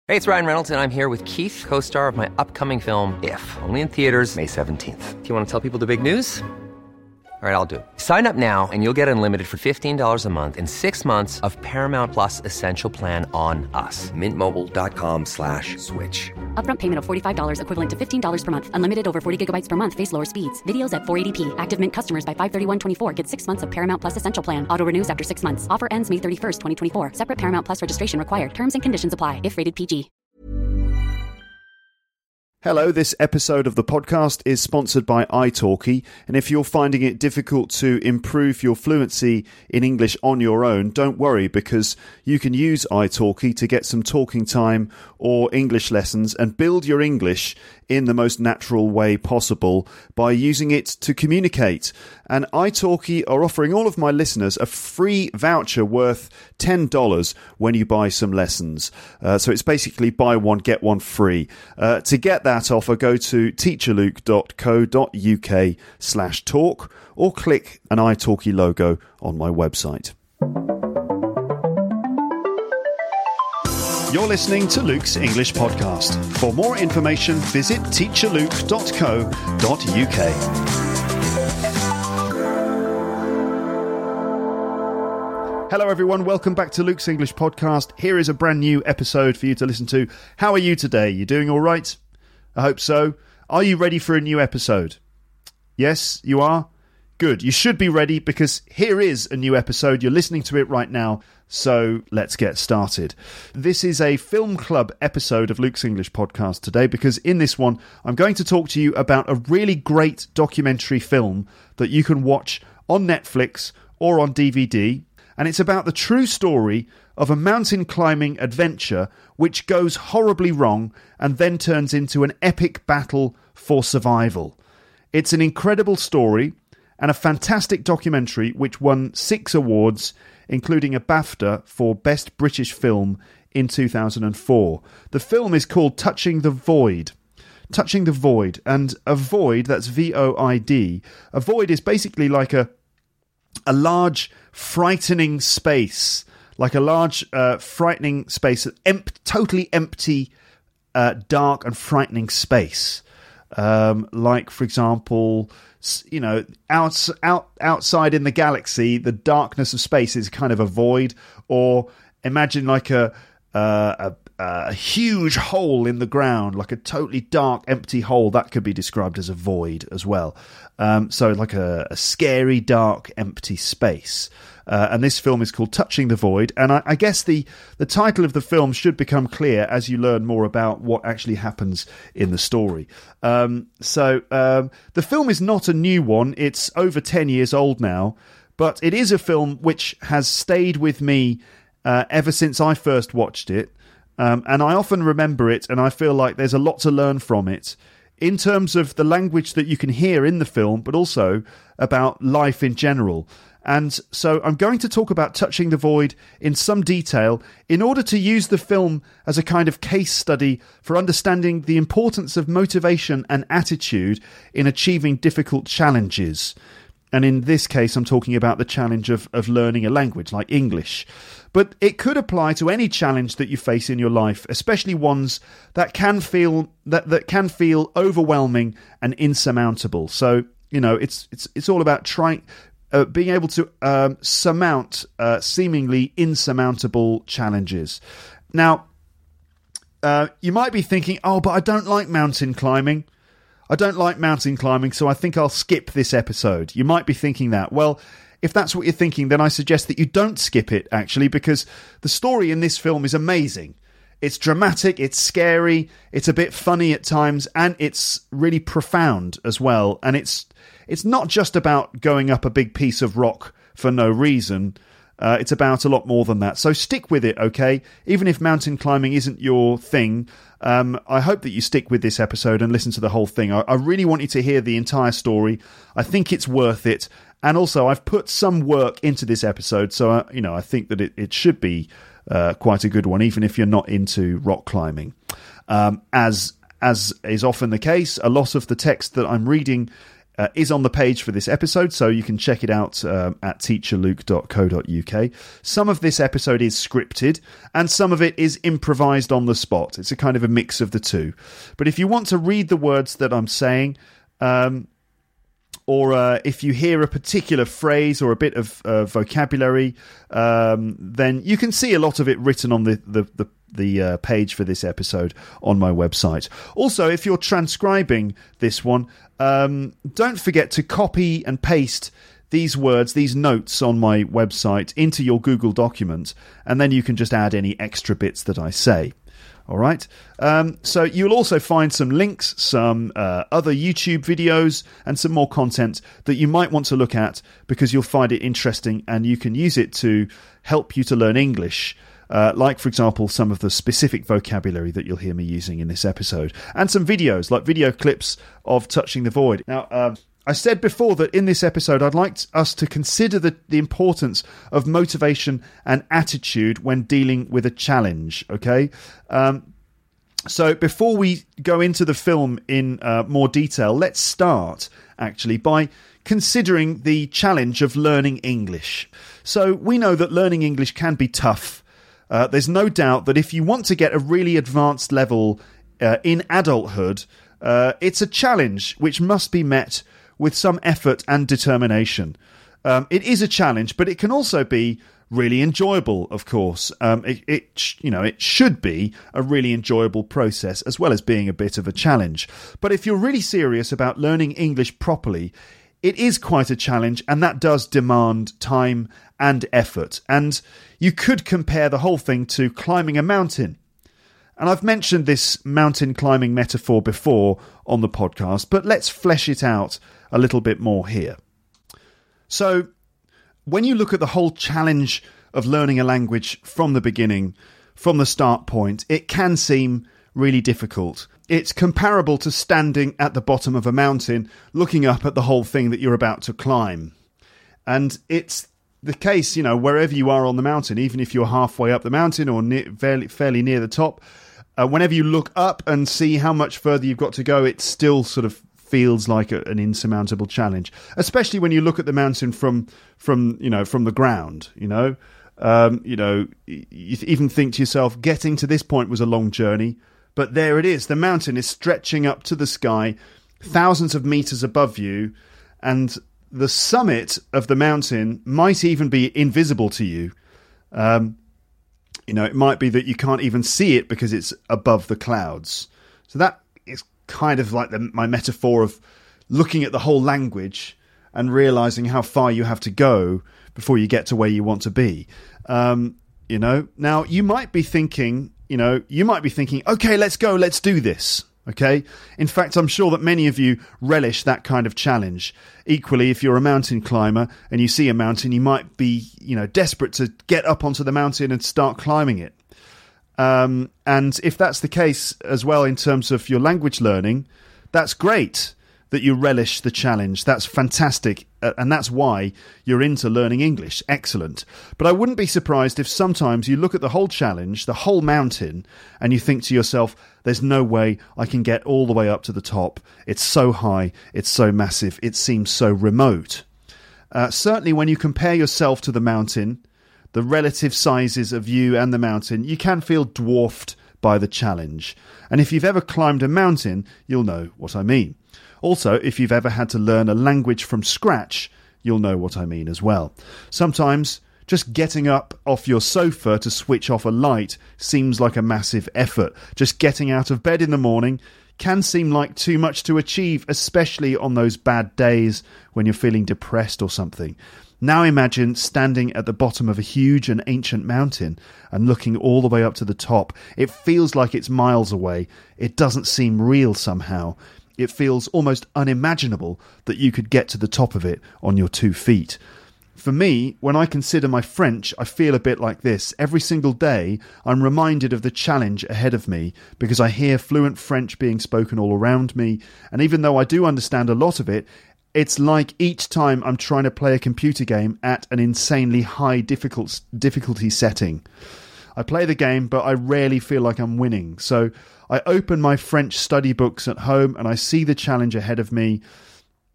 Hey, it's Ryan Reynolds, and I'm here with Keith, co-star of my upcoming film, If, only in theaters May 17th. Do you want to tell people the big news? All right, I'll do it. Sign up now and you'll get unlimited for $15 a month and 6 months of Paramount Plus Essential Plan on us. MintMobile.com/switch. Upfront payment of $45 equivalent to $15 per month. Unlimited over 40 gigabytes per month. Face lower speeds. Videos at 480p. Active Mint customers by 531.24 get 6 months of Paramount Plus Essential Plan. Auto renews after 6 months. Offer ends May 31st, 2024. Separate Paramount Plus registration required. Terms and conditions apply if rated PG. Hello, this episode of the podcast is sponsored by italki, and if you're finding it difficult to improve your fluency in English on your own, don't worry, because you can use italki to get some talking time or English lessons and build your English in the most natural way possible by using it to communicate. And italki are offering all of my listeners a free voucher worth $10 when you buy some lessons. So it's basically buy one, get one free. To get that offer, go to teacherluke.co.uk/talk or click an italki logo on my website. You're listening to Luke's English Podcast. For more information, visit teacherluke.co.uk. Hello everyone, welcome back to Luke's English Podcast. Here is a brand new episode for you to listen to. How are you today? You doing all right? I hope so. Are you ready for a new episode? Yes, you are? Good. You should be ready because here is a new episode. You're listening to it right now. So let's get started. This is a film club episode of Luke's English Podcast today because in this one, I'm going to talk to you about a really great documentary film that you can watch on Netflix or on DVD. And it's about the true story of a mountain climbing adventure which goes horribly wrong and then turns into an epic battle for survival. It's an incredible story and a fantastic documentary which won 6 awards, including a BAFTA for Best British Film in 2004. The film is called Touching the Void. Touching the Void. And a void, that's V-O-I-D. A void is basically like a large, frightening space. Like a large, frightening space. Totally empty, dark and frightening space. Like, for example, you know, outside in the galaxy, the darkness of space is kind of a void. Or imagine like a huge hole in the ground, like a totally dark, empty hole. That could be described as a void as well. So like a scary, dark, empty space. And this film is called Touching the Void. And I guess the title of the film should become clear as you learn more about what actually happens in the story. The film is not a new one. It's over 10 years old now. But it is a film which has stayed with me ever since I first watched it. And I often remember it, and I feel like there's a lot to learn from it in terms of the language that you can hear in the film, but also about life in general. And so I'm going to talk about Touching the Void in some detail in order to use the film as a kind of case study for understanding the importance of motivation and attitude in achieving difficult challenges. And in this case, I'm talking about the challenge of learning a language like English. But it could apply to any challenge that you face in your life, especially ones that can feel that can feel overwhelming and insurmountable. So, you know, it's all about being able to surmount seemingly insurmountable challenges. Now, you might be thinking, oh, but I don't like mountain climbing. I don't like mountain climbing, so I think I'll skip this episode. You might be thinking that. Well, if that's what you're thinking, then I suggest that you don't skip it, actually, because the story in this film is amazing. It's dramatic, it's scary, it's a bit funny at times, and it's really profound as well. And it's not just about going up a big piece of rock for no reason. It's about a lot more than that. So stick with it, okay? Even if mountain climbing isn't your thing, I hope that you stick with this episode and listen to the whole thing. I really want you to hear the entire story. I think it's worth it. And also, I've put some work into this episode, so I think that it should be quite a good one, even if you're not into rock climbing. As is often the case, a lot of the text that I'm reading is on the page for this episode, so you can check it out at teacherluke.co.uk. Some of this episode is scripted, and some of it is improvised on the spot. It's a kind of a mix of the two. But if you want to read the words that I'm saying, or if you hear a particular phrase or a bit of vocabulary, then you can see a lot of it written on the page for this episode on my website. Also, if you're transcribing this one, don't forget to copy and paste these words, these notes on my website into your Google document, and then you can just add any extra bits that I say. All right. So you'll also find some links, some other YouTube videos, and some more content that you might want to look at because you'll find it interesting and you can use it to help you to learn English. Like, for example, some of the specific vocabulary that you'll hear me using in this episode. And some videos, like video clips of Touching the Void. Now, I said before that in this episode I'd like us to consider the importance of motivation and attitude when dealing with a challenge, okay? So before we go into the film in more detail, let's start, actually, by considering the challenge of learning English. So we know that learning English can be tough. There's no doubt that if you want to get a really advanced level in adulthood, it's a challenge which must be met with some effort and determination. It is a challenge, but it can also be really enjoyable, of course. It should be a really enjoyable process, as well as being a bit of a challenge. But if you're really serious about learning English properly, it is quite a challenge, and that does demand time and effort. And you could compare the whole thing to climbing a mountain. And I've mentioned this mountain climbing metaphor before on the podcast, but let's flesh it out a little bit more here. So, when you look at the whole challenge of learning a language from the beginning, from the start point, it can seem really difficult. It's comparable to standing at the bottom of a mountain, looking up at the whole thing that you're about to climb. And it's the case, wherever you are on the mountain, even if you're halfway up the mountain or fairly near the top, whenever you look up and see how much further you've got to go, it still sort of feels like an insurmountable challenge, especially when you look at the mountain from the ground. You even think to yourself, getting to this point was a long journey, but there it is. The mountain is stretching up to the sky, thousands of meters above you, and the summit of the mountain might even be invisible to you. It might be that you can't even see it because it's above the clouds. So that is kind of like my metaphor of looking at the whole language and realizing how far you have to go before you get to where you want to be. Now you might be thinking, okay, let's go, let's do this. Okay. In fact, I'm sure that many of you relish that kind of challenge. Equally, if you're a mountain climber and you see a mountain, you might be, desperate to get up onto the mountain and start climbing it. And if that's the case as well in terms of your language learning, that's great that you relish the challenge. That's fantastic. And that's why you're into learning English. Excellent. But I wouldn't be surprised if sometimes you look at the whole challenge, the whole mountain, and you think to yourself, there's no way I can get all the way up to the top. It's so high. It's so massive. It seems so remote. Certainly when you compare yourself to the mountain, the relative sizes of you and the mountain, you can feel dwarfed by the challenge. And if you've ever climbed a mountain, you'll know what I mean. Also, if you've ever had to learn a language from scratch, you'll know what I mean as well. Sometimes just getting up off your sofa to switch off a light seems like a massive effort. Just getting out of bed in the morning can seem like too much to achieve, especially on those bad days when you're feeling depressed or something. Now imagine standing at the bottom of a huge and ancient mountain and looking all the way up to the top. It feels like it's miles away. It doesn't seem real somehow. It feels almost unimaginable that you could get to the top of it on your 2 feet. For me, when I consider my French, I feel a bit like this. Every single day, I'm reminded of the challenge ahead of me because I hear fluent French being spoken all around me. And even though I do understand a lot of it, it's like each time I'm trying to play a computer game at an insanely high difficulty setting. I play the game, but I rarely feel like I'm winning. So I open my French study books at home and I see the challenge ahead of me.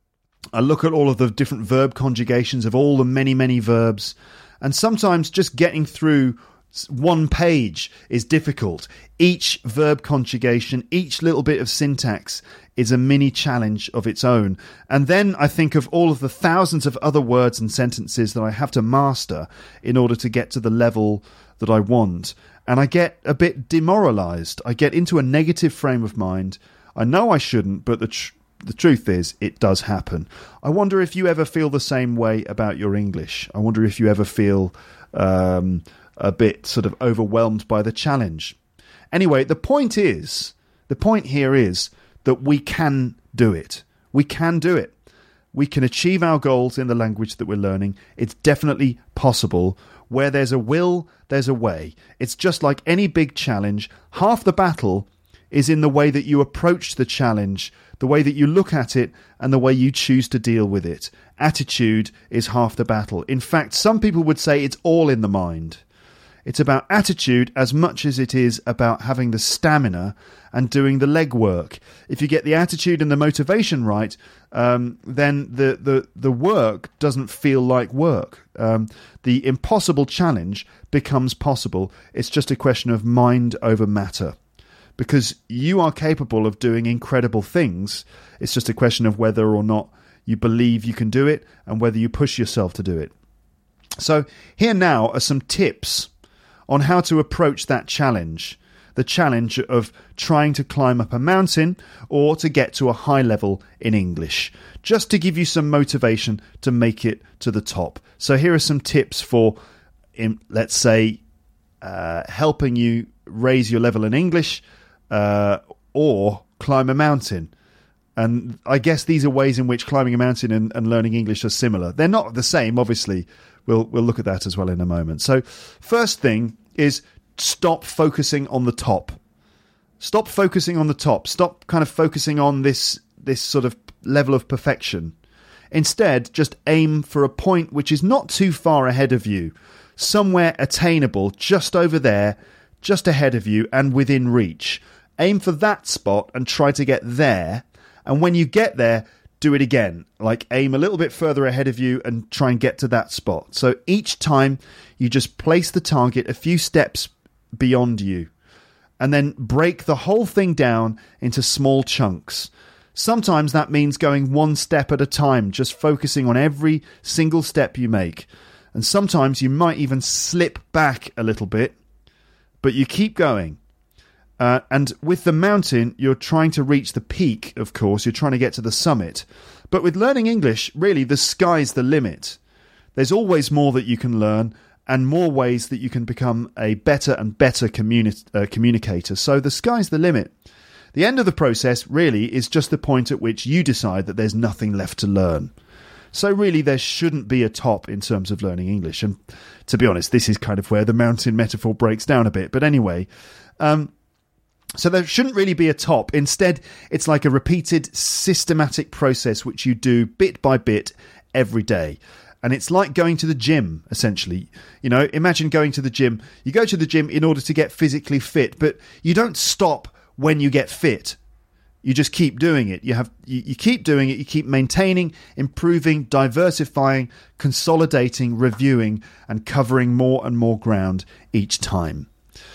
I look at all of the different verb conjugations of all the many, many verbs. And sometimes just getting through one page is difficult. Each verb conjugation, each little bit of syntax is a mini challenge of its own. And then I think of all of the thousands of other words and sentences that I have to master in order to get to the level that I want. And I get a bit demoralized. I get into a negative frame of mind. I know I shouldn't, but the truth is, it does happen. I wonder if you ever feel the same way about your English. I wonder if you ever feel a bit sort of overwhelmed by the challenge. Anyway, the point here is that we can do it. We can do it. We can achieve our goals in the language that we're learning. It's definitely possible. Where there's a will, there's a way. It's just like any big challenge. Half the battle is in the way that you approach the challenge, the way that you look at it, and the way you choose to deal with it. Attitude is half the battle. In fact, some people would say it's all in the mind. It's about attitude as much as it is about having the stamina and doing the legwork. If you get the attitude and the motivation right, then the work doesn't feel like work. The impossible challenge becomes possible. It's just a question of mind over matter. Because you are capable of doing incredible things. It's just a question of whether or not you believe you can do it and whether you push yourself to do it. So here now are some tips on how to approach that challenge. The challenge of trying to climb up a mountain or to get to a high level in English. Just to give you some motivation to make it to the top. So here are some tips for, let's say, helping you raise your level in English or climb a mountain. And I guess these are ways in which climbing a mountain and learning English are similar. They're not the same, obviously. We'll look at that as well in a moment. So first thing is stop focusing on the top. Stop focusing on the top. Stop kind of focusing on this sort of level of perfection. Instead, just aim for a point which is not too far ahead of you. Somewhere attainable, just over there, just ahead of you and within reach. Aim for that spot and try to get there. And when you get there, do it again. Like aim a little bit further ahead of you and try and get to that spot. So each time you just place the target a few steps beyond you and then break the whole thing down into small chunks. Sometimes that means going one step at a time, just focusing on every single step you make. And sometimes you might even slip back a little bit, but you keep going. And with the mountain, you're trying to reach the peak, of course. You're trying to get to the summit. But with learning English, really, the sky's the limit. There's always more that you can learn and more ways that you can become a better and better communicator. So the sky's the limit. The end of the process, really, is just the point at which you decide that there's nothing left to learn. So really, there shouldn't be a top in terms of learning English. And to be honest, this is kind of where the mountain metaphor breaks down a bit. But anyway... So there shouldn't really be a top. Instead, it's like a repeated, systematic process which you do bit by bit every day. And it's like going to the gym, essentially. You know, imagine going to the gym. You go to the gym in order to get physically fit, but you don't stop when you get fit. You just keep doing it. You keep doing it. You keep maintaining, improving, diversifying, consolidating, reviewing, and covering more and more ground each time.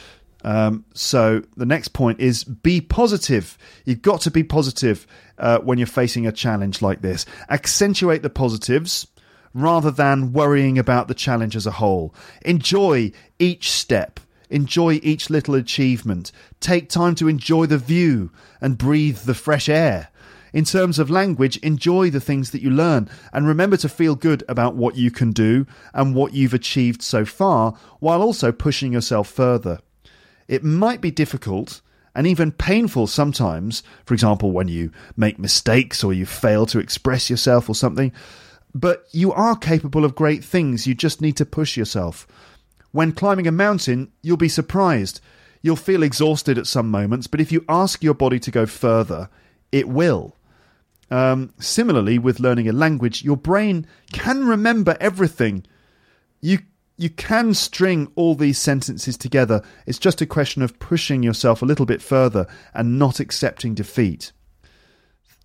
So the next point is be positive. You've got to be positive when you're facing a challenge like this. Accentuate the positives rather than worrying about the challenge as a whole. Enjoy each step. Enjoy each little achievement. Take time to enjoy the view and breathe the fresh air. In terms of language, enjoy the things that you learn and remember to feel good about what you can do and what you've achieved so far while also pushing yourself further. It might be difficult and even painful sometimes, for example, when you make mistakes or you fail to express yourself or something, but you are capable of great things. You just need to push yourself. When climbing a mountain, you'll be surprised. You'll feel exhausted at some moments, but if you ask your body to go further, it will. Similarly, with learning a language, your brain can remember everything. You can string all these sentences together. It's just a question of pushing yourself a little bit further and not accepting defeat.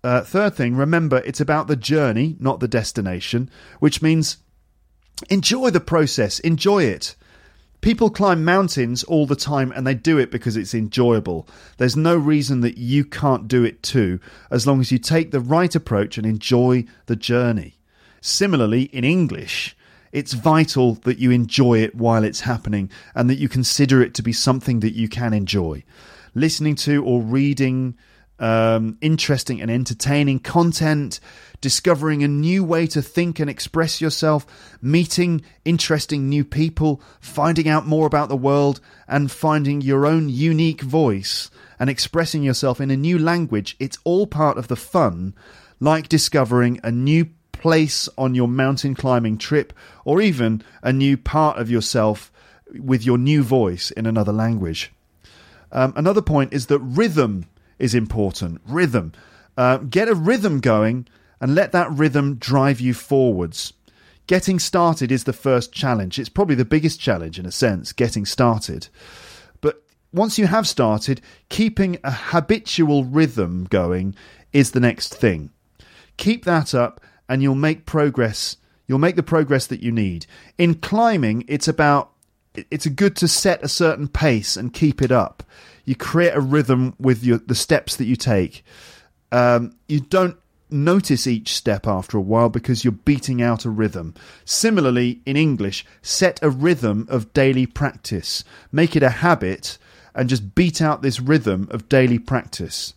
Third thing, remember, it's about the journey, not the destination, which means enjoy the process, enjoy it. People climb mountains all the time and they do it because it's enjoyable. There's no reason that you can't do it too, as long as you take the right approach and enjoy the journey. Similarly, in English, it's vital that you enjoy it while it's happening and that you consider it to be something that you can enjoy. Listening to or reading interesting and entertaining content, discovering a new way to think and express yourself, meeting interesting new people, finding out more about the world, and finding your own unique voice and expressing yourself in a new language. It's all part of the fun, like discovering a new place on your mountain climbing trip, or even a new part of yourself with your new voice in another language. Another point is that rhythm is important. Rhythm. Get a rhythm going and let that rhythm drive you forwards. Getting started is the first challenge. It's probably the biggest challenge in a sense, getting started. But once you have started, keeping a habitual rhythm going is the next thing. Keep that up and you'll make progress. You'll make the progress that you need. In climbing, it's good to set a certain pace and keep it up. You create a rhythm with the steps that you take. You don't notice each step after a while because you're beating out a rhythm. Similarly, in English, set a rhythm of daily practice. Make it a habit and just beat out this rhythm of daily practice.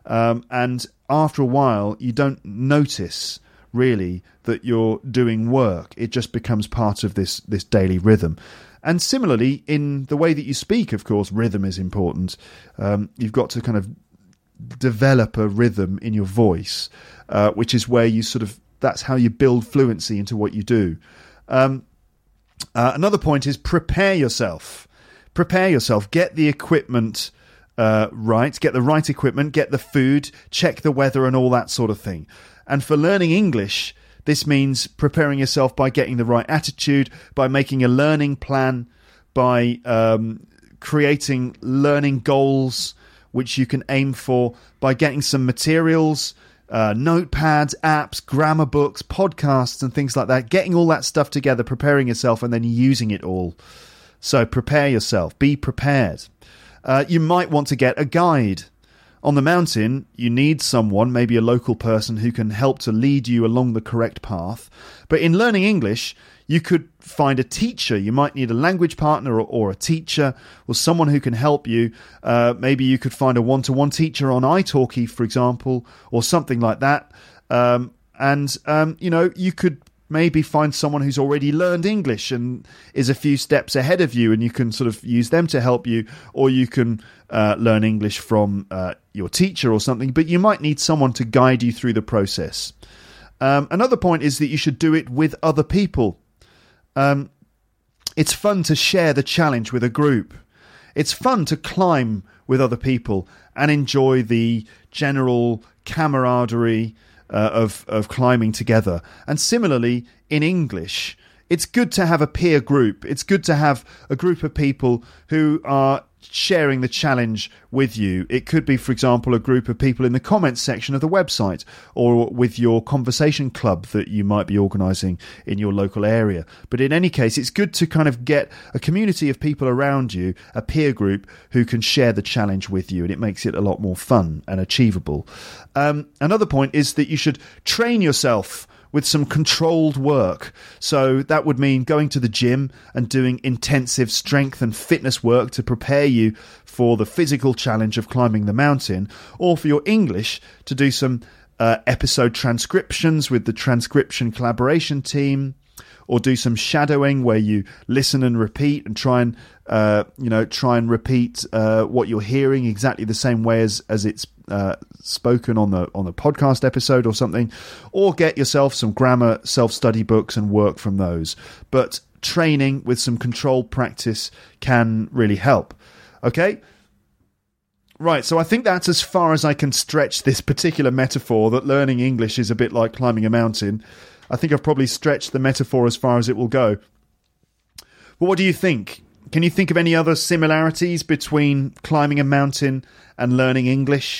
And after a while, you don't notice really that you're doing work. It just becomes part of this daily rhythm. And similarly, in the way that you speak, of course, rhythm is important. You've got to kind of develop a rhythm in your voice, which is where you that's how you build fluency into what you do. Another point is prepare yourself. Prepare yourself. Get the equipment right. Get the right equipment. Get the food. Check the weather and all that sort of thing. And for learning English, this means preparing yourself by getting the right attitude, by making a learning plan, by creating learning goals which you can aim for, by getting some materials, notepads, apps, grammar books, podcasts and things like that. Getting all that stuff together, preparing yourself and then using it all. So prepare yourself. Be prepared. You might want to get a guide. On the mountain, you need someone, maybe a local person, who can help to lead you along the correct path. But in learning English, you could find a teacher. You might need a language partner or a teacher or someone who can help you. Maybe you could find a one-to-one teacher on italki, for example, or something like that. You could maybe find someone who's already learned English and is a few steps ahead of you, and you can sort of use them to help you, or you can learn English from your teacher or something, but you might need someone to guide you through the process. Another point is that you should do it with other people. It's fun to share the challenge with a group. It's fun to climb with other people and enjoy the general camaraderie of climbing together. And similarly, in English, it's good to have a peer group. It's good to have a group of people who are sharing the challenge with you. It could be, for example, a group of people in the comments section of the website, or with your conversation club that you might be organising in your local area. But in any case, it's good to kind of get a community of people around you, a peer group, who can share the challenge with you, and it makes it a lot more fun and achievable. Another point is that you should train yourself with some controlled work. So that would mean going to the gym and doing intensive strength and fitness work to prepare you for the physical challenge of climbing the mountain, or for your English to do some episode transcriptions with the transcription collaboration team, or do some shadowing where you listen and repeat and try and repeat what you're hearing exactly the same way as it's spoken on the podcast episode or something, or get yourself some grammar self-study books and work from those. But training with some controlled practice can really help. Okay? Right, so I think that's as far as I can stretch this particular metaphor that learning English is a bit like climbing a mountain. I think I've probably stretched the metaphor as far as it will go. But what do you think? Can you think of any other similarities between climbing a mountain and learning English?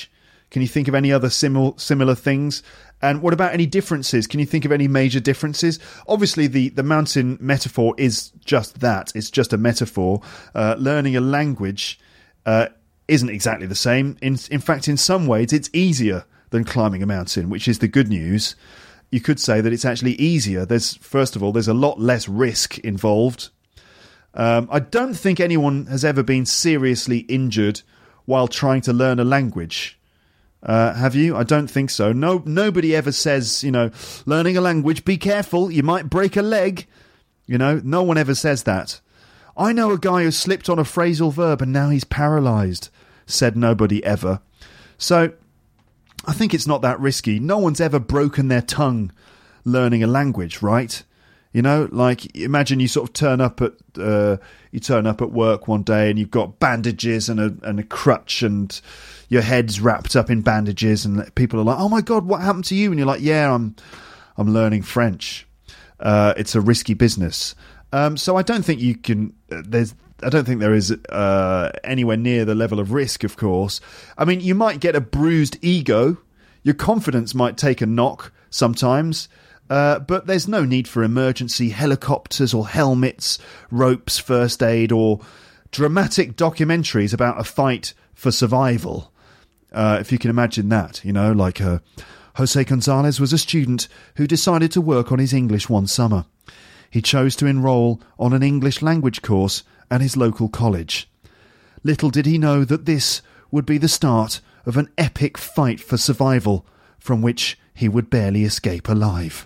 Can you think of any other similar things? And what about any differences? Can you think of any major differences? Obviously, the mountain metaphor is just that. It's just a metaphor. Learning a language isn't exactly the same. In fact, in some ways, it's easier than climbing a mountain, which is the good news. You could say that it's actually easier. First of all, there's a lot less risk involved. I don't think anyone has ever been seriously injured while trying to learn a language. Have you? I don't think so. Nobody ever says, learning a language, be careful, you might break a leg. No one ever says that. I know a guy who slipped on a phrasal verb and now he's paralysed, said nobody ever. So I think it's not that risky. No one's ever broken their tongue learning a language, right? Imagine you sort of turn up at work one day and you've got bandages and a crutch and your head's wrapped up in bandages and people are like, "Oh my God, what happened to you?" And you're like, "Yeah, I'm learning French." It's a risky business. So I don't think you can. I don't think there is anywhere near the level of risk. Of course, I mean, you might get a bruised ego. Your confidence might take a knock sometimes. But there's no need for emergency helicopters or helmets, ropes, first aid, or dramatic documentaries about a fight for survival. If you can imagine that, Jose Gonzalez was a student who decided to work on his English one summer. He chose to enroll on an English language course at his local college. Little did he know that this would be the start of an epic fight for survival from which he would barely escape alive.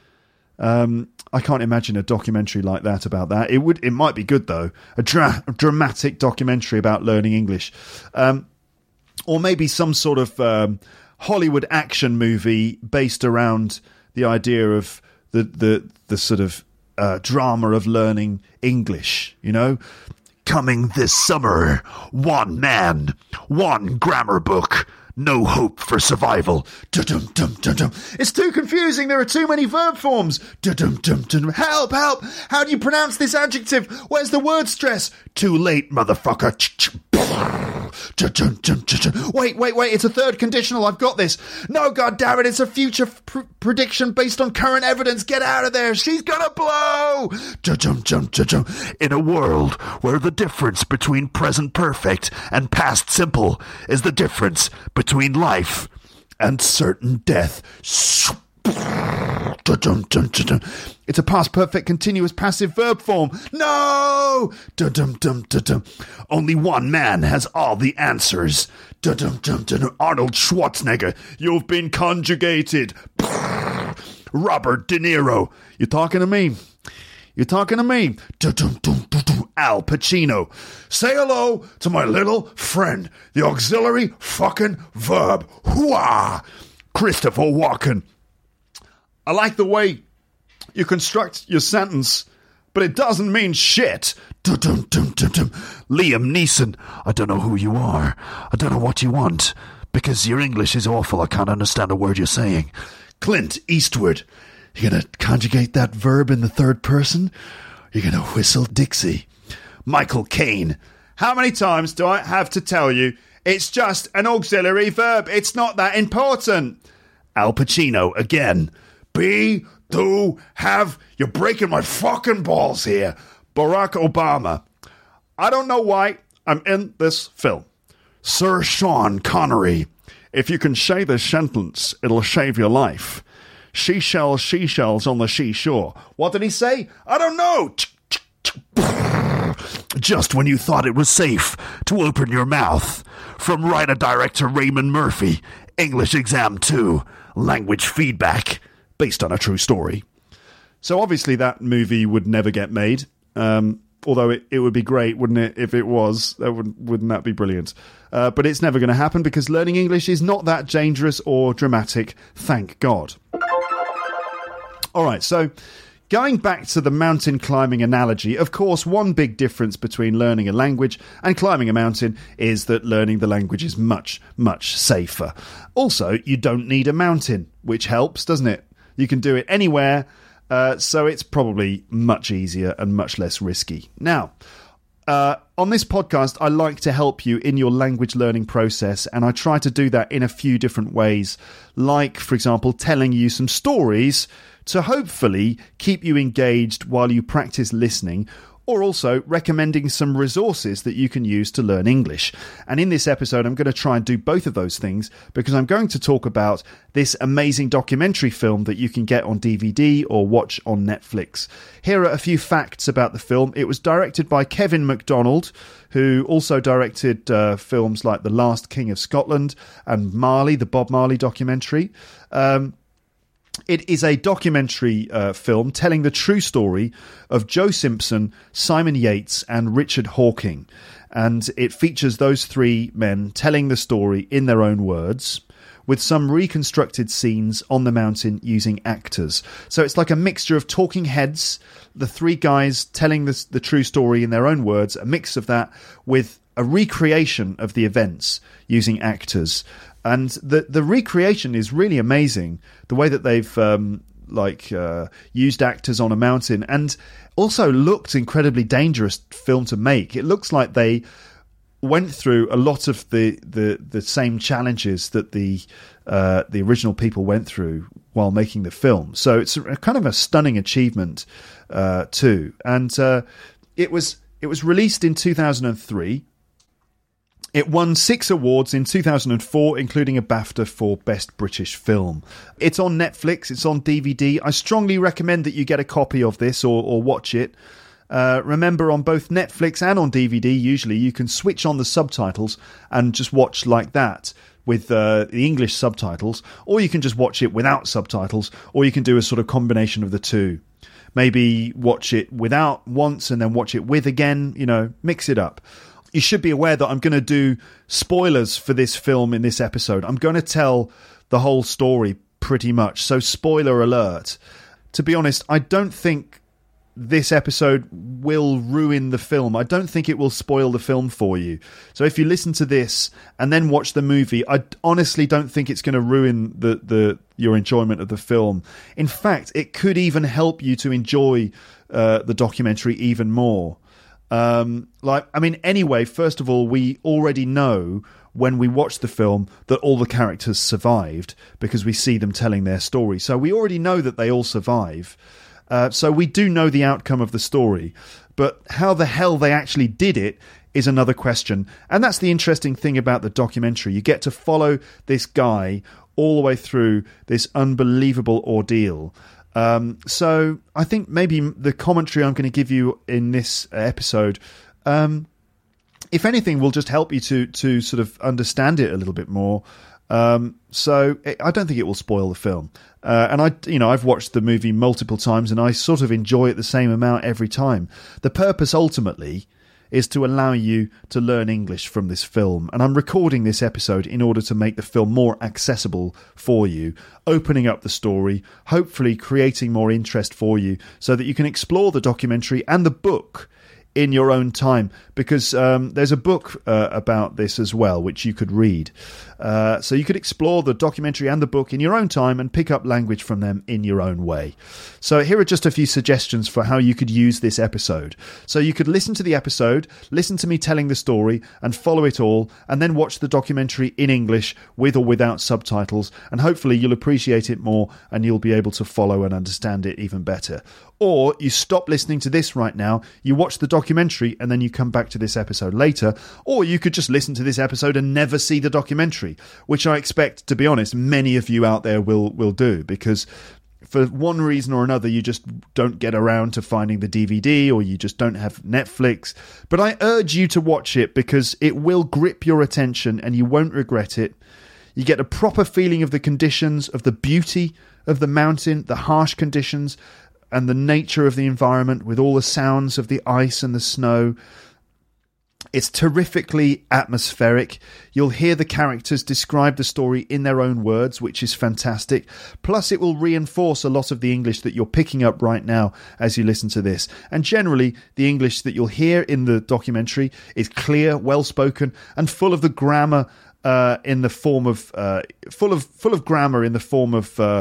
I can't imagine a documentary like that about that. It might be good though. A dramatic documentary about learning English, or maybe some sort of Hollywood action movie based around the idea of the sort of drama of learning English. Coming this summer, one man, one grammar book. No hope for survival. Dum-dum-dum-dum-dum. It's too confusing. There are too many verb forms. Dum-dum-dum-dum. Help, help. How do you pronounce this adjective? Where's the word stress? Too late, motherfucker. Wait. It's a third conditional. I've got this. No, goddammit. It's a future prediction based on current evidence. Get out of there. She's gonna blow. In a world where the difference between present perfect and past simple is the difference between life and certain death. It's a past perfect continuous passive verb form. No! Only one man has all the answers. Arnold Schwarzenegger, you've been conjugated. Robert De Niro, you talking to me? Al Pacino, say hello to my little friend, the auxiliary fucking verb. Hooah! Christopher Walken, I like the way you construct your sentence, but it doesn't mean shit. Liam Neeson, I don't know who you are. I don't know what you want, because your English is awful. I can't understand a word you're saying. Clint Eastwood, you gonna conjugate that verb in the third person? You're gonna whistle Dixie. Michael Caine, how many times do I have to tell you it's just an auxiliary verb? It's not that important. Al Pacino, again. Be, do, have, you're breaking my fucking balls here. Barack Obama, I don't know why I'm in this film. Sir Sean Connery, if you can say this sentence, it'll shave your life. Seashells on the seashore. What did he say? I don't know. Just when you thought it was safe to open your mouth. From writer-director Raymond Murphy, English Exam 2, Language Feedback, based on a true story. So obviously that movie would never get made, although it would be great, wouldn't it, if it was? Wouldn't that be brilliant? But it's never going to happen because learning English is not that dangerous or dramatic, thank God. All right, so going back to the mountain climbing analogy, of course, one big difference between learning a language and climbing a mountain is that learning the language is much, much safer. Also, you don't need a mountain, which helps, doesn't it? You can do it anywhere, so it's probably much easier and much less risky. Now, On this podcast, I like to help you in your language learning process, and I try to do that in a few different ways, like, for example, telling you some stories to hopefully keep you engaged while you practice listening, or also recommending some resources that you can use to learn English. And in this episode, I'm going to try and do both of those things because I'm going to talk about this amazing documentary film that you can get on DVD or watch on Netflix. Here are a few facts about the film. It was directed by Kevin MacDonald, who also directed films like The Last King of Scotland and Marley, the Bob Marley documentary. It is a documentary film telling the true story of Joe Simpson, Simon Yates, and Richard Hawking. And it features those three men telling the story in their own words, with some reconstructed scenes on the mountain using actors. So it's like a mixture of talking heads, the three guys telling the true story in their own words, a mix of that with a recreation of the events using actors. And the recreation is really amazing, the way that they've used actors on a mountain, and also looked incredibly dangerous film to make. It looks like they went through a lot of the same challenges that the original people went through while making the film. So it's kind of a stunning achievement too. And it was released in 2003. It won 6 awards in 2004, including a BAFTA for Best British Film. It's on Netflix, it's on DVD. I strongly recommend that you get a copy of this or watch it. Remember, on both Netflix and on DVD, usually you can switch on the subtitles and just watch like that with the English subtitles, or you can just watch it without subtitles, or you can do a sort of combination of the two. Maybe watch it without once and then watch it with again, mix it up. You should be aware that I'm going to do spoilers for this film in this episode. I'm going to tell the whole story pretty much, so spoiler alert. To be honest, I don't think this episode will ruin the film. I don't think it will spoil the film for you. So if you listen to this and then watch the movie, I honestly don't think it's going to ruin your enjoyment of the film. In fact, it could even help you to enjoy the documentary even more. Anyway, first of all, we already know when we watch the film that all the characters survived because we see them telling their story. So we already know that they all survive. So we do know the outcome of the story. But how the hell they actually did it is another question. And that's the interesting thing about the documentary. You get to follow this guy all the way through this unbelievable ordeal. So I think maybe the commentary I'm going to give you in this episode, if anything, will just help you to sort of understand it a little bit more. So I don't think it will spoil the film. And I've watched the movie multiple times and I sort of enjoy it the same amount every time. The purpose ultimately is to allow you to learn English from this film. And I'm recording this episode in order to make the film more accessible for you, opening up the story, hopefully creating more interest for you so that you can explore the documentary and the book in your own time, because there's a book about this as well, which you could read. So you could explore the documentary and the book in your own time and pick up language from them in your own way. So here are just a few suggestions for how you could use this episode. So you could listen to the episode, listen to me telling the story and follow it all, and then watch the documentary in English with or without subtitles, and hopefully you'll appreciate it more and you'll be able to follow and understand it even better. Or you stop listening to this right now, you watch the documentary and then you come back to this episode later. Or you could just listen to this episode and never see the documentary, which I expect, to be honest, many of you out there will do, because for one reason or another you just don't get around to finding the DVD, or you just don't have Netflix. But I urge you to watch it because it will grip your attention and you won't regret it. You get a proper feeling of the conditions, of the beauty of the mountain, the harsh conditions, and the nature of the environment with all the sounds of the ice and the snow. It's terrifically atmospheric. You'll hear the characters describe the story in their own words, which is fantastic. Plus, it will reinforce a lot of the English that you're picking up right now as you listen to this. And generally, the English that you'll hear in the documentary is clear, well-spoken, and full of the grammar in the form of full of grammar in the form of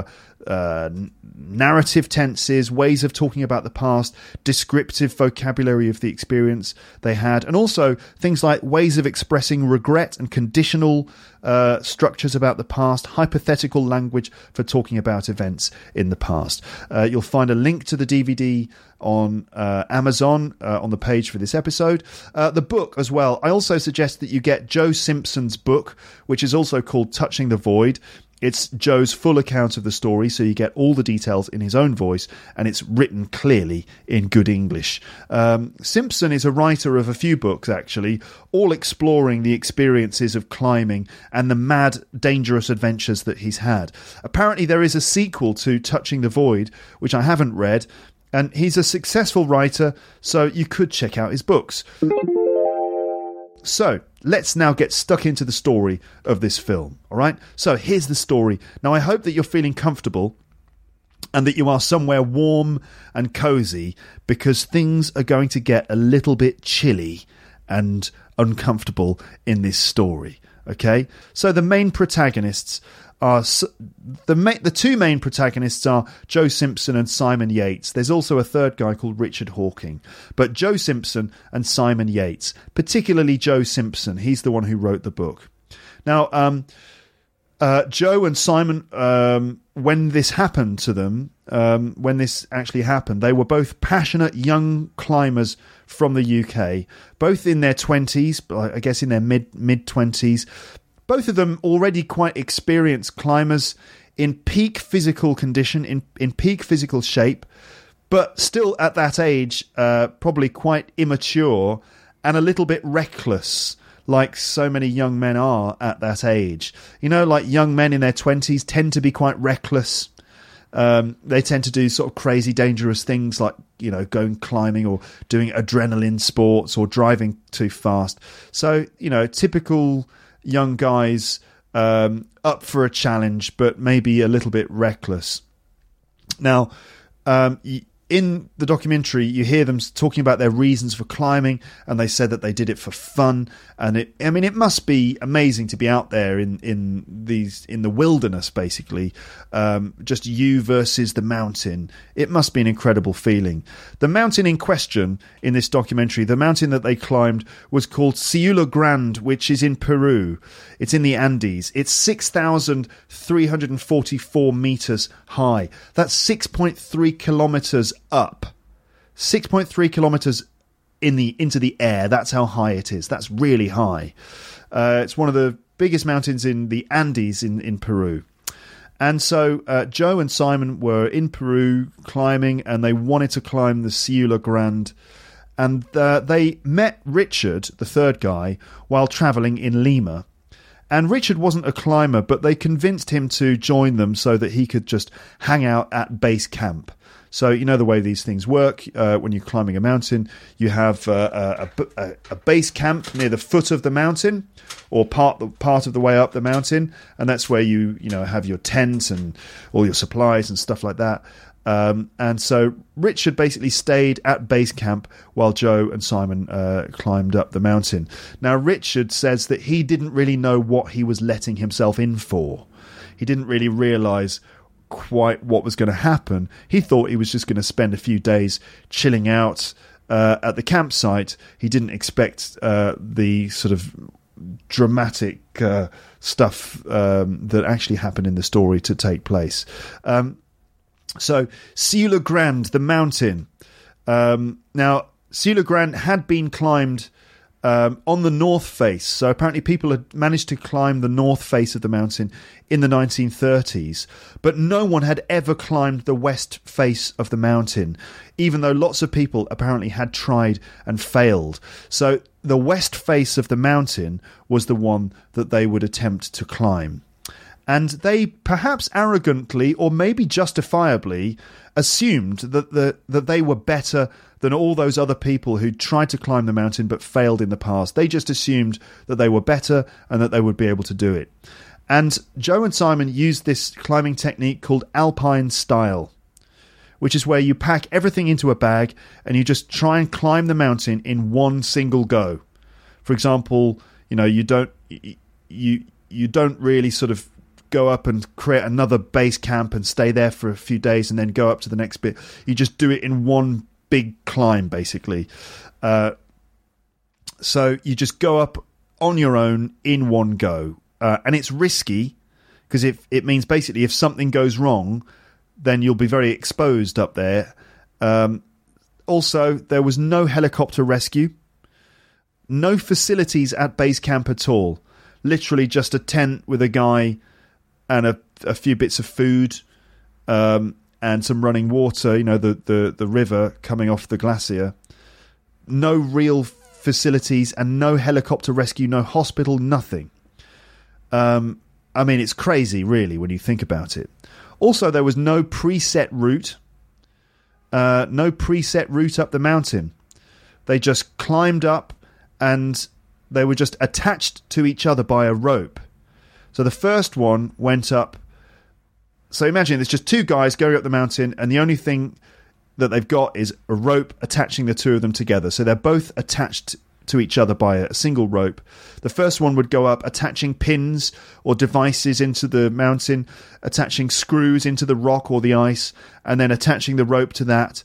narrative tenses, ways of talking about the past, descriptive vocabulary of the experience they had, and also things like ways of expressing regret and conditional structures about the past, hypothetical language for talking about events in the past. You'll find a link to the DVD on Amazon on the page for this episode. The book as well. I also suggest that you get Joe Simpson's book, which is also called Touching the Void. It's Joe's full account of the story, so you get all the details in his own voice, and it's written clearly in good English. Simpson is a writer of a few books, actually, all exploring the experiences of climbing and the mad, dangerous adventures that he's had. Apparently there is a sequel to Touching the Void, which I haven't read, and he's a successful writer, so you could check out his books. So, let's now get stuck into the story of this film, all right? So, here's the story. Now, I hope that you're feeling comfortable and that you are somewhere warm and cozy, because things are going to get a little bit chilly and uncomfortable in this story, okay? So, the main protagonists are the two main protagonists are Joe Simpson and Simon Yates. There's also a third guy called Richard Hawking, but Joe Simpson and Simon Yates, particularly Joe Simpson, he's the one who wrote the book. Now, Joe and Simon, when this happened to them, when this actually happened, they were both passionate young climbers from the UK, both in their 20s, I guess in their mid-20s. Both of them already quite experienced climbers in peak physical condition, in peak physical shape, but still at that age, probably quite immature and a little bit reckless, like so many young men are at that age. You know, like young men in their 20s tend to be quite reckless. They tend to do sort of crazy, dangerous things like, you know, going climbing or doing adrenaline sports or driving too fast. So, you know, typical young guys up for a challenge, but maybe a little bit reckless. Now, in the documentary, you hear them talking about their reasons for climbing, and they said that they did it for fun. And it must be amazing to be out there in the wilderness, basically, just you versus the mountain. It must be an incredible feeling. The mountain in question in this documentary, the mountain that they climbed, was called Ciudad Grande, which is in Peru. It's in the Andes. It's 6,344 meters high. That's 6.3 kilometers up. 6.3 kilometers into the air. That's how high it is. That's really high. It's one of the biggest mountains in the Andes in Peru. And so Joe and Simon were in Peru climbing, and they wanted to climb the Ciudad Grande. And they met Richard, the third guy, while travelling in Lima. And Richard wasn't a climber, but they convinced him to join them so that he could just hang out at base camp. So you know the way these things work. When you're climbing a mountain, you have a base camp near the foot of the mountain, or part of the way up the mountain, and that's where you have your tent and all your supplies and stuff like that. And so Richard basically stayed at base camp while Joe and Simon climbed up the mountain. Now, Richard says that he didn't really know what he was letting himself in for. He didn't really realise quite what was going to happen. He thought he was just going to spend a few days chilling out at the campsite. He didn't expect the sort of dramatic stuff that actually happened in the story to take place. So, Ciudad Grande, the mountain. Now, Ciudad Grande had been climbed on the north face. So apparently people had managed to climb the north face of the mountain in the 1930s. But no one had ever climbed the west face of the mountain, even though lots of people apparently had tried and failed. So the west face of the mountain was the one that they would attempt to climb. And they perhaps arrogantly, or maybe justifiably, assumed that they were better than all those other people who tried to climb the mountain but failed in the past. They just assumed that they were better and that they would be able to do it. And Joe and Simon used this climbing technique called alpine style, which is where you pack everything into a bag and you just try and climb the mountain in one single go. For example, you don't really sort of go up and create another base camp and stay there for a few days and then go up to the next bit. You just do it in one big climb, basically. So you just go up on your own in one go. And it's risky because it means basically if something goes wrong, then you'll be very exposed up there. Also, there was no helicopter rescue, no facilities at base camp at all. Literally just a tent with a guy and a few bits of food and some running water, the river coming off the glacier. No real facilities and no helicopter rescue, no hospital, nothing. It's crazy, really, when you think about it. Also, there was no preset route. No preset route up the mountain. They just climbed up and they were just attached to each other by a rope. So the first one went up. So imagine there's just two guys going up the mountain and the only thing that they've got is a rope attaching the two of them together. So they're both attached to each other by a single rope. The first one would go up attaching pins or devices into the mountain, attaching screws into the rock or the ice, and then attaching the rope to that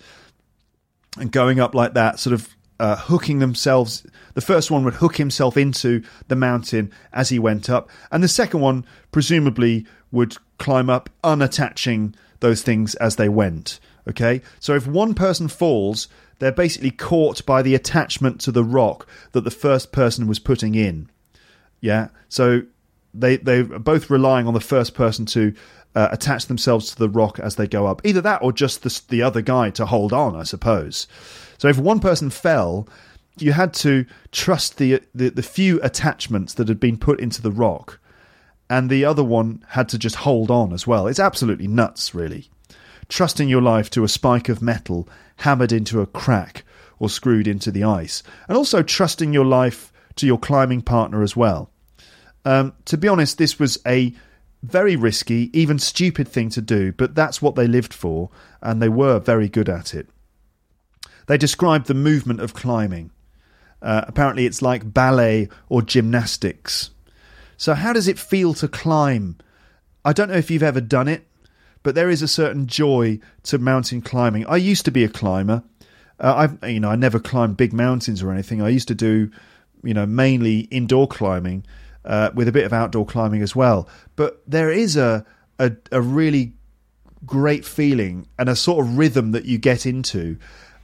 and going up like that, sort of hooking themselves. The first one would hook himself into the mountain as he went up, and the second one presumably would climb up unattaching those things as they went. Okay, so if one person falls, they're basically caught by the attachment to the rock that the first person was putting in. Yeah, so they're both relying on the first person to attach themselves to the rock as they go up. Either that or just the other guy to hold on, I suppose. So if one person fell, you had to trust the few attachments that had been put into the rock, and the other one had to just hold on as well. It's absolutely nuts, really. Trusting your life to a spike of metal hammered into a crack or screwed into the ice. And also trusting your life to your climbing partner as well. To be honest, this was a very risky, even stupid thing to do, but that's what they lived for, and they were very good at it. They described the movement of climbing. Apparently it's like ballet or gymnastics. So how does it feel to climb? I don't know if you've ever done it, but there is a certain joy to mountain climbing. I used to be a climber. I never climbed big mountains or anything. I used to do, mainly indoor climbing with a bit of outdoor climbing as well. But there is a really great feeling and a sort of rhythm that you get into,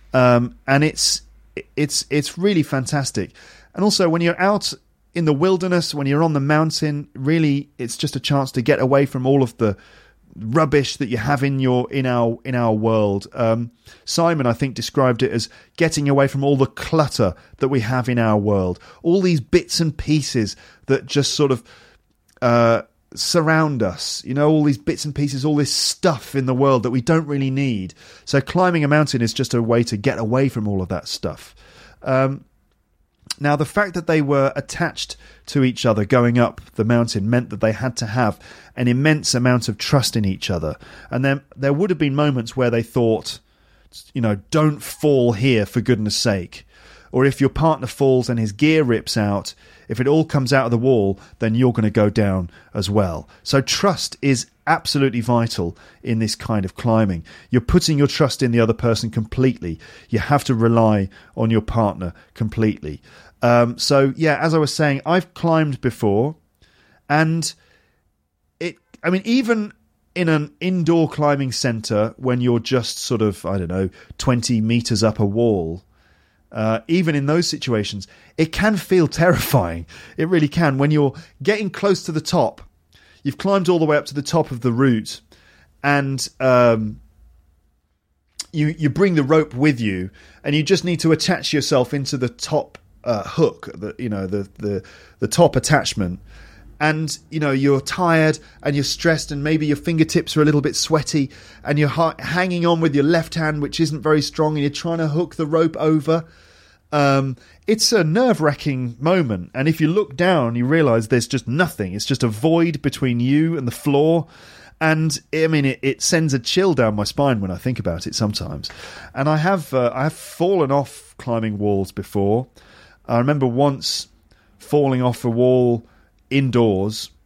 and it's really fantastic. And also, when you're out in the wilderness, when you're on the mountain, really, it's just a chance to get away from all of the rubbish that you have in our world. Simon, I think, described it as getting away from all the clutter that we have in our world, all these bits and pieces that just sort of surround us, all these bits and pieces, all this stuff in the world that we don't really need. So climbing a mountain is just a way to get away from all of that stuff. Now, the fact that they were attached to each other going up the mountain meant that they had to have an immense amount of trust in each other. And then there would have been moments where they thought, don't fall here for goodness sake. Or if your partner falls and his gear rips out, if it all comes out of the wall, then you're going to go down as well. So trust is absolutely vital in this kind of climbing. You're putting your trust in the other person completely. You have to rely on your partner completely. As I was saying, I've climbed before, and even in an indoor climbing centre, when you're just sort of, 20 metres up a wall, even in those situations, it can feel terrifying. It really can. When you're getting close to the top, you've climbed all the way up to the top of the route, and you bring the rope with you, and you just need to attach yourself into the top hook, the top attachment. And you're tired and you're stressed, and maybe your fingertips are a little bit sweaty, and you're hanging on with your left hand, which isn't very strong, and you're trying to hook the rope over. It's a nerve-wracking moment, and if you look down, you realise there's just nothing. It's just a void between you and the floor, and it sends a chill down my spine when I think about it sometimes. And I have fallen off climbing walls before. I remember once falling off a wall indoors,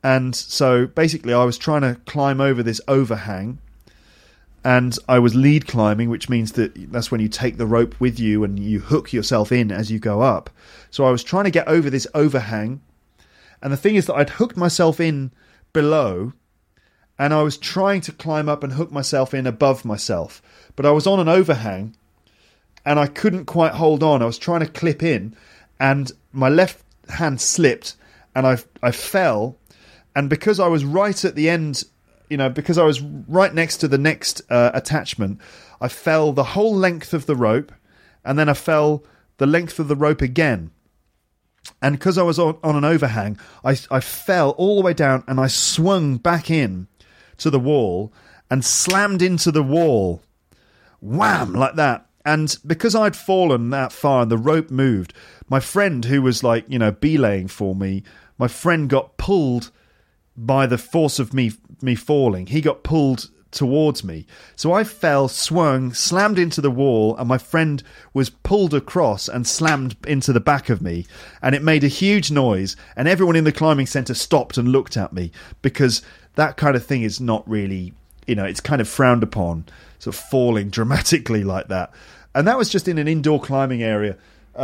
And so basically I was trying to climb over this overhang, and I was lead climbing, which means that's when you take the rope with you and you hook yourself in as you go up. So I was trying to get over this overhang, and the thing is that I'd hooked myself in below, and I was trying to climb up and hook myself in above myself. But I was on an overhang, and I couldn't quite hold on. I was trying to clip in, and my left hand slipped, and I fell. And because I was right at the end, because I was right next to the next attachment, I fell the whole length of the rope, and then I fell the length of the rope again. And because I was on an overhang, I fell all the way down, and I swung back in to the wall and slammed into the wall. Wham! Like that. And because I'd fallen that far and the rope moved, my friend who was belaying for me, my friend got pulled by the force of me falling. He got pulled towards me. So I fell, swung, slammed into the wall, and my friend was pulled across and slammed into the back of me. And it made a huge noise, and everyone in the climbing centre stopped and looked at me, because that kind of thing is not really, it's kind of frowned upon, sort of falling dramatically like that. And that was just in an indoor climbing area.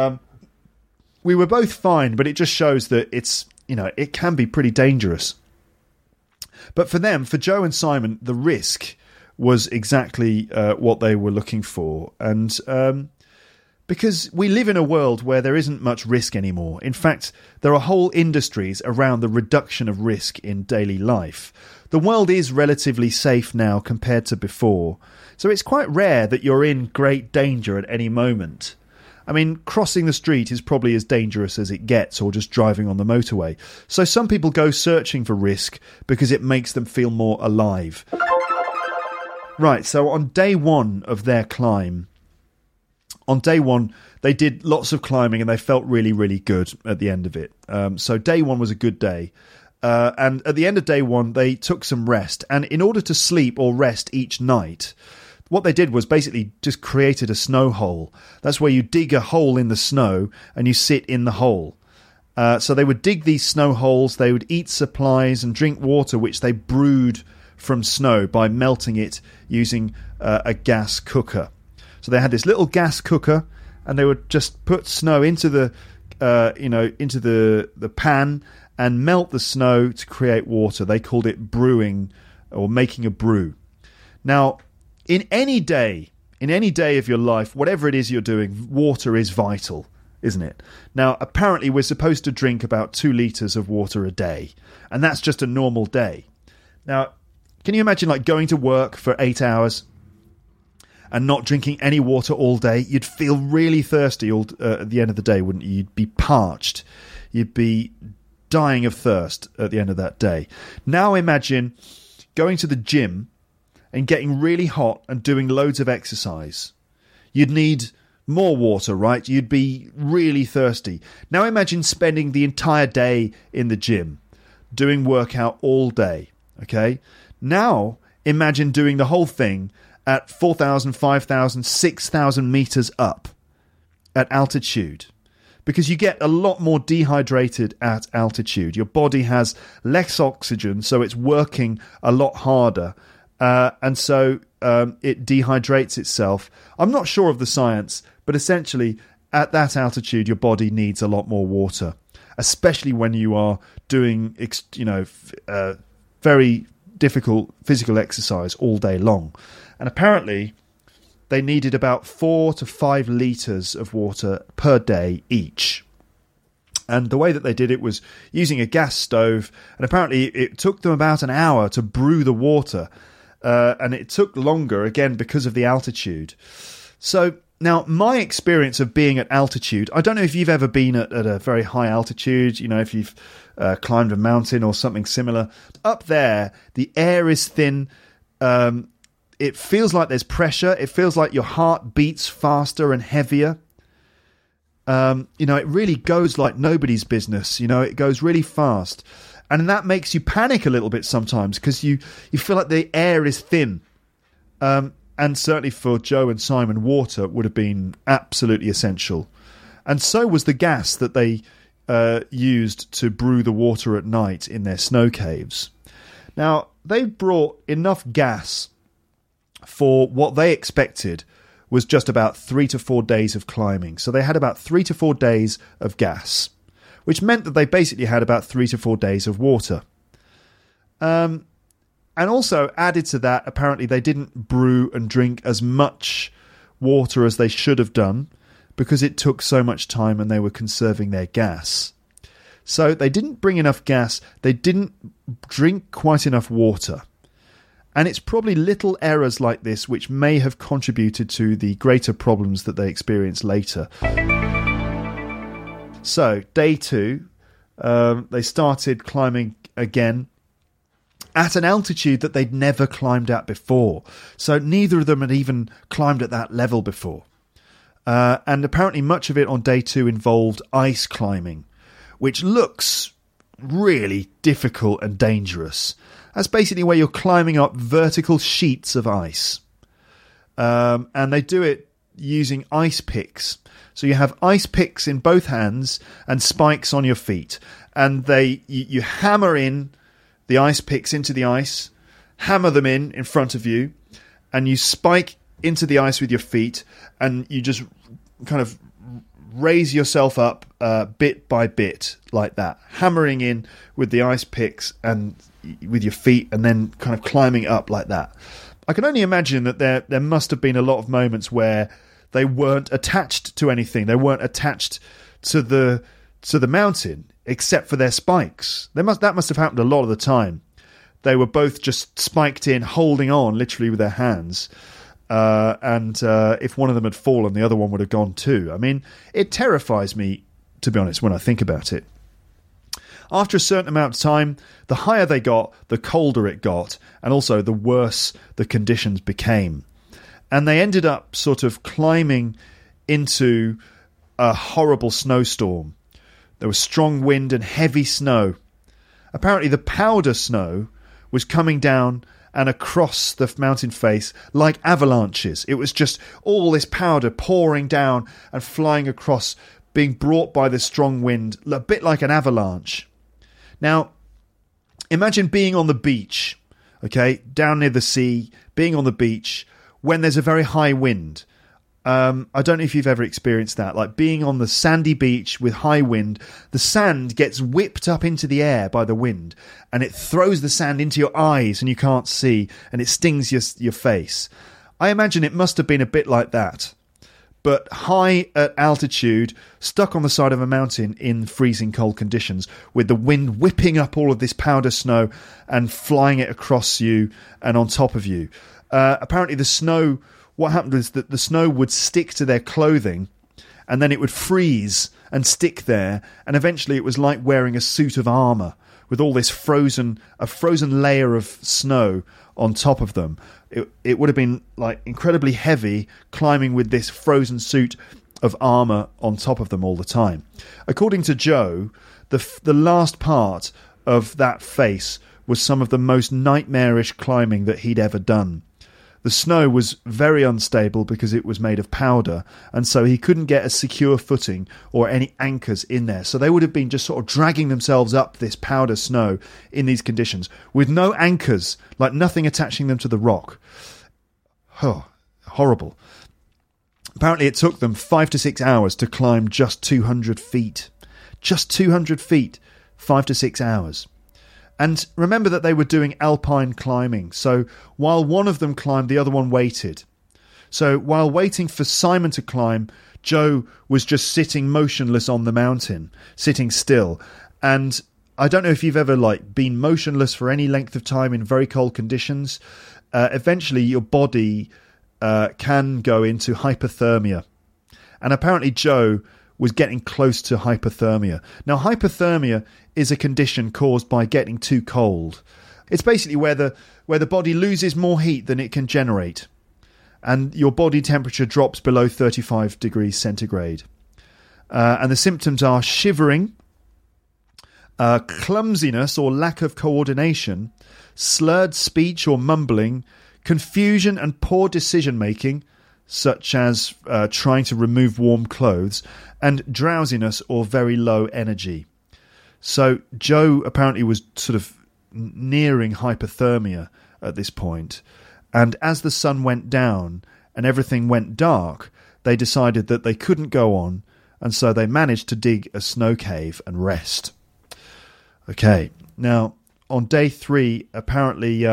We were both fine, but it just shows that it's, it can be pretty dangerous. But for them, for Joe and Simon, the risk was exactly what they were looking for. And because we live in a world where there isn't much risk anymore. In fact, there are whole industries around the reduction of risk in daily life. The world is relatively safe now compared to before. So it's quite rare that you're in great danger at any moment. I mean, crossing the street is probably as dangerous as it gets, or just driving on the motorway. So some people go searching for risk because it makes them feel more alive. Right, so on day one of their climb, they did lots of climbing and they felt really, really good at the end of it. So day one was a good day. And at the end of day one, they took some rest. And in order to sleep or rest each night, what they did was basically just created a snow hole. That's where you dig a hole in the snow and you sit in the hole. So they would dig these snow holes, they would eat supplies and drink water, which they brewed from snow by melting it using a gas cooker. So they had this little gas cooker, and they would just put snow into the pan and melt the snow to create water. They called it brewing, or making a brew. Now, in any day of your life, whatever it is you're doing, water is vital, isn't it? Now, apparently we're supposed to drink about 2 litres of water a day, and that's just a normal day. Now, can you imagine going to work for 8 hours and not drinking any water all day? You'd feel really thirsty at the end of the day, wouldn't you? You'd be parched. You'd be dying of thirst at the end of that day. Now imagine going to the gym and getting really hot and doing loads of exercise. You'd need more water, right? You'd be really thirsty. Now imagine spending the entire day in the gym, doing workout all day, okay? Now imagine doing the whole thing at 4,000, 5,000, 6,000 meters up at altitude, because you get a lot more dehydrated at altitude. Your body has less oxygen, so it's working a lot harder. And so it dehydrates itself. I'm not sure of the science, but essentially at that altitude, your body needs a lot more water, especially when you are doing, very difficult physical exercise all day long. And apparently they needed about 4 to 5 litres of water per day each. And the way that they did it was using a gas stove. And apparently it took them about an hour to brew the water. And it took longer, again, because of the altitude. So now my experience of being at altitude, I don't know if you've ever been at a very high altitude, if you've climbed a mountain or something similar. Up there, the air is thin. It feels like there's pressure. It feels like your heart beats faster and heavier. It really goes like nobody's business. It goes really fast. And that makes you panic a little bit sometimes, because you feel like the air is thin. And certainly for Joe and Simon, water would have been absolutely essential. And so was the gas that they used to brew the water at night in their snow caves. Now, they brought enough gas for what they expected was just about 3 to 4 days of climbing. So they had about 3 to 4 days of gas, which meant that they basically had about 3 to 4 days of water. And also added to that, apparently they didn't brew and drink as much water as they should have done because it took so much time and they were conserving their gas. So they didn't bring enough gas, they didn't drink quite enough water. And it's probably little errors like this which may have contributed to the greater problems that they experienced later. So, day 2, they started climbing again at an altitude that they'd never climbed at before. So neither of them had even climbed at that level before. And apparently much of it on day 2 involved ice climbing, which looks really difficult and dangerous. That's basically where you're climbing up vertical sheets of ice. And they do it using ice picks. So you have ice picks in both hands and spikes on your feet. And you hammer in the ice picks into the ice, hammer them in front of you, and you spike into the ice with your feet, and you just kind of raise yourself up bit by bit like that, hammering in with the ice picks and with your feet, and then kind of climbing up like that. I can only imagine that there must have been a lot of moments where they weren't attached to anything. They weren't attached to the mountain except for their spikes. That must have happened a lot of the time. They were both just spiked in, holding on literally with their hands. And if one of them had fallen, the other one would have gone too. I mean, it terrifies me, to be honest, when I think about it. After a certain amount of time, the higher they got, the colder it got, and also the worse the conditions became. And they ended up sort of climbing into a horrible snowstorm. There was strong wind and heavy snow. Apparently the powder snow was coming down and across the mountain face like avalanches. It was just all this powder pouring down and flying across, being brought by the strong wind, a bit like an avalanche. Now, imagine being on the beach, okay, down near the sea, being on the beach when there's a very high wind. I don't know if you've ever experienced that, like being on the sandy beach with high wind, the sand gets whipped up into the air by the wind and it throws the sand into your eyes and you can't see and it stings your face. I imagine it must have been a bit like that, but high at altitude, stuck on the side of a mountain in freezing cold conditions with the wind whipping up all of this powder snow and flying it across you and on top of you. Apparently the snow... What happened is that the snow would stick to their clothing and then it would freeze and stick there, and eventually it was like wearing a suit of armour with all this frozen layer of snow on top of them. It would have been like incredibly heavy climbing with this frozen suit of armour on top of them all the time. According to Joe, the last part of that face was some of the most nightmarish climbing that he'd ever done. The snow was very unstable because it was made of powder, and so he couldn't get a secure footing or any anchors in there. So they would have been just sort of dragging themselves up this powder snow in these conditions with no anchors, like nothing attaching them to the rock. Oh, horrible. Apparently it took them 5 to 6 hours to climb just 200 feet. Just 200 feet, 5 to 6 hours. And remember that they were doing alpine climbing. So while one of them climbed, the other one waited. So while waiting for Simon to climb, Joe was just sitting motionless on the mountain, sitting still. And I don't know if you've ever been motionless for any length of time in very cold conditions. Eventually your body can go into hypothermia. And apparently Joe was getting close to hypothermia. Now, hypothermia is a condition caused by getting too cold. It's basically where the body loses more heat than it can generate, and your body temperature drops below 35 degrees centigrade. And the symptoms are shivering, clumsiness or lack of coordination, slurred speech or mumbling, confusion and poor decision-making, such as trying to remove warm clothes, and drowsiness or very low energy. So Joe apparently was sort of nearing hypothermia at this point, and as the sun went down and everything went dark, they decided that they couldn't go on, and so they managed to dig a snow cave and rest. Okay, now on day 3, apparently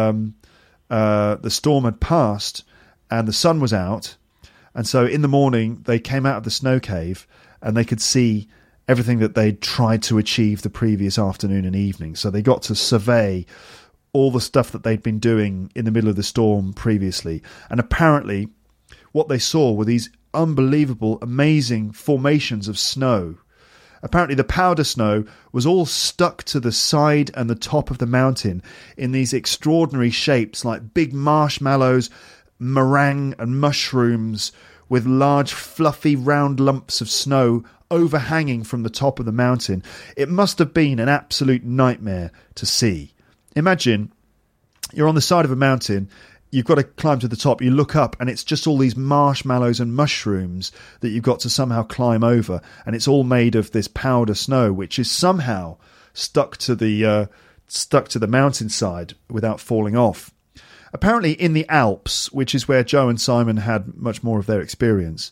the storm had passed and the sun was out, and so in the morning they came out of the snow cave and they could see everything that they'd tried to achieve the previous afternoon and evening. So they got to survey all the stuff that they'd been doing in the middle of the storm previously. And apparently what they saw were these unbelievable, amazing formations of snow. Apparently the powder snow was all stuck to the side and the top of the mountain in these extraordinary shapes like big marshmallows, meringue and mushrooms, with large fluffy round lumps of snow overhanging from the top of the mountain. It must have been an absolute nightmare to see. Imagine you're on the side of a mountain, you've got to climb to the top, you look up and it's just all these marshmallows and mushrooms that you've got to somehow climb over, and it's all made of this powder snow which is somehow stuck to the mountainside without falling off. Apparently in the Alps, which is where Joe and Simon had much more of their experience,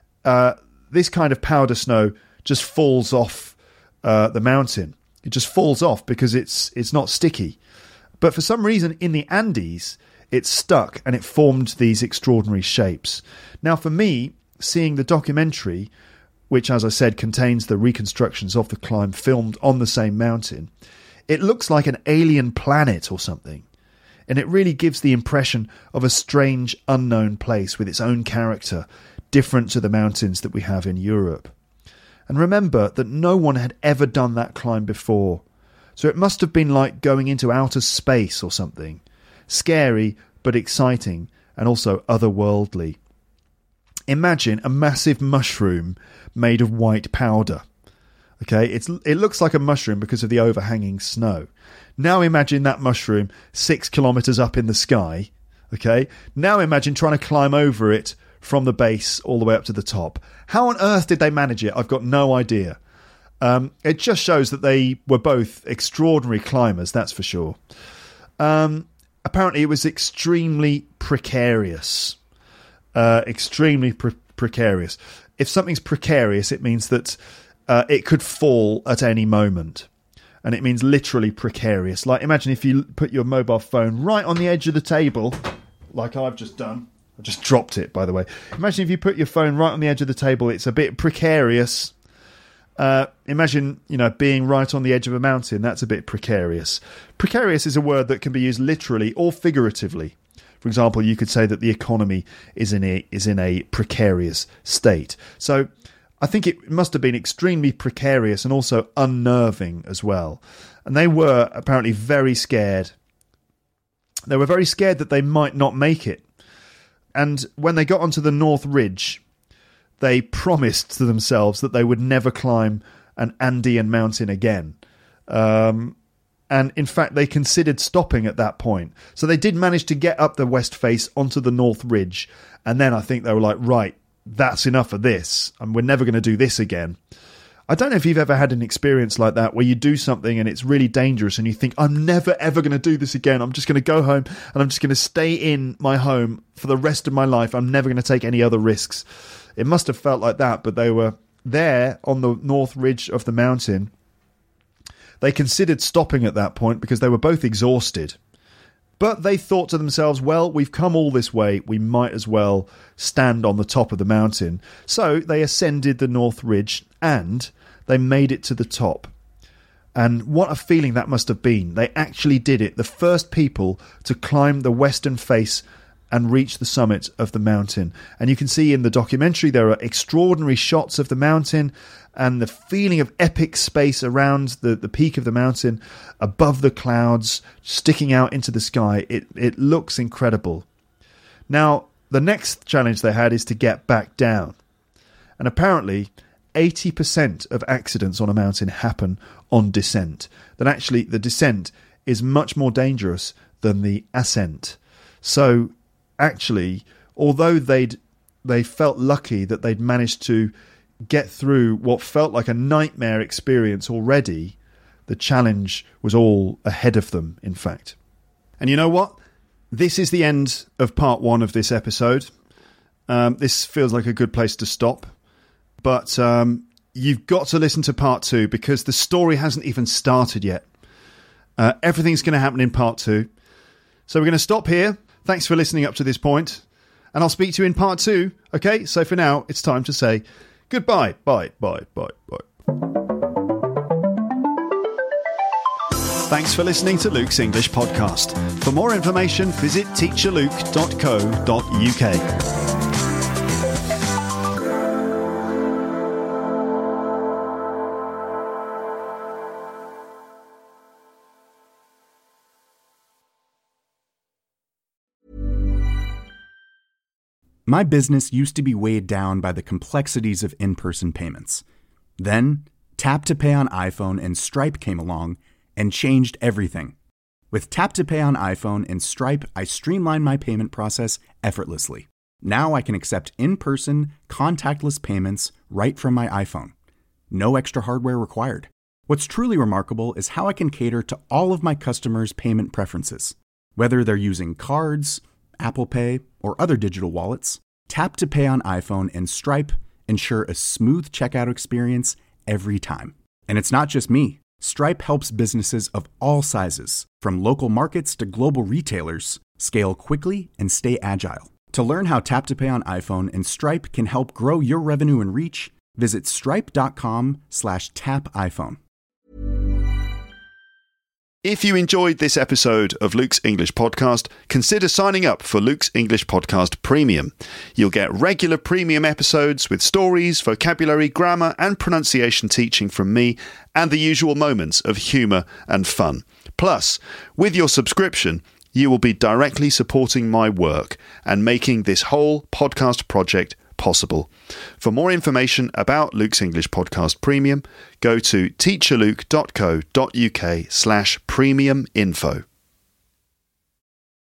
this kind of powder snow just falls off the mountain. It just falls off because it's not sticky. But for some reason in the Andes, it stuck and it formed these extraordinary shapes. Now for me, seeing the documentary, which as I said contains the reconstructions of the climb filmed on the same mountain, it looks like an alien planet or something. And it really gives the impression of a strange, unknown place with its own character, different to the mountains that we have in Europe. And remember that no one had ever done that climb before, so it must have been like going into outer space or something. Scary, but exciting, and also otherworldly. Imagine a massive mushroom made of white powder. Okay, it looks like a mushroom because of the overhanging snow. Now imagine that mushroom 6 kilometres up in the sky. Okay, now imagine trying to climb over it from the base all the way up to the top. How on earth did they manage it? I've got no idea. It just shows that they were both extraordinary climbers, that's for sure. Apparently it was extremely precarious. Precarious. If something's precarious, it means that it could fall at any moment. And it means literally precarious. Like, imagine if you put your mobile phone right on the edge of the table, like I've just done. I just dropped it, by the way. Imagine if you put your phone right on the edge of the table. It's a bit precarious. Imagine, being right on the edge of a mountain. That's a bit precarious. Precarious is a word that can be used literally or figuratively. For example, you could say that the economy is in a precarious state. So I think it must have been extremely precarious and also unnerving as well. And they were apparently very scared. They were very scared that they might not make it. And when they got onto the North Ridge, they promised to themselves that they would never climb an Andean mountain again. And in fact, they considered stopping at that point. So they did manage to get up the west face onto the North Ridge. And then I think they were like, right, that's enough of this. And we're never going to do this again. I don't know if you've ever had an experience like that where you do something and it's really dangerous and you think, I'm never ever going to do this again. I'm just going to go home and I'm just going to stay in my home for the rest of my life. I'm never going to take any other risks. It must have felt like that, but they were there on the North Ridge of the mountain. They considered stopping at that point because they were both exhausted. But they thought to themselves, well, we've come all this way, we might as well stand on the top of the mountain. So they ascended the North Ridge and they made it to the top. And what a feeling that must have been. They actually did it. The first people to climb the western face and reach the summit of the mountain. And you can see in the documentary there are extraordinary shots of the mountain and the feeling of epic space around the peak of the mountain, above the clouds, sticking out into the sky. It looks incredible. Now, the next challenge they had is to get back down. And apparently 80% of accidents on a mountain happen on descent. That actually the descent is much more dangerous than the ascent. So actually, although they'd they felt lucky that they'd managed to get through what felt like a nightmare experience already. The challenge was all ahead of them, in fact. And you know what? This is the end of part 1 of this episode. This feels like a good place to stop. But you've got to listen to part 2 because the story hasn't even started yet. Everything's going to happen in part 2. So we're going to stop here. Thanks for listening up to this point. And I'll speak to you in part 2. Okay, so for now, it's time to say goodbye. Bye. Thanks for listening to Luke's English Podcast. For more information, visit teacherluke.co.uk. My business used to be weighed down by the complexities of in-person payments. Then, Tap to Pay on iPhone and Stripe came along and changed everything. With Tap to Pay on iPhone and Stripe, I streamlined my payment process effortlessly. Now I can accept in-person, contactless payments right from my iPhone. No extra hardware required. What's truly remarkable is how I can cater to all of my customers' payment preferences. Whether they're using cards, Apple Pay, or other digital wallets, Tap to Pay on iPhone and Stripe ensure a smooth checkout experience every time. And it's not just me. Stripe helps businesses of all sizes, from local markets to global retailers, scale quickly and stay agile. To learn how Tap to Pay on iPhone and Stripe can help grow your revenue and reach, visit stripe.com/tapiphone. If you enjoyed this episode of Luke's English Podcast, consider signing up for Luke's English Podcast Premium. You'll get regular premium episodes with stories, vocabulary, grammar and pronunciation teaching from me and the usual moments of humour and fun. Plus, with your subscription, you will be directly supporting my work and making this whole podcast project possible. For more information about Luke's English Podcast Premium, go to teacherluke.co.uk/premium info.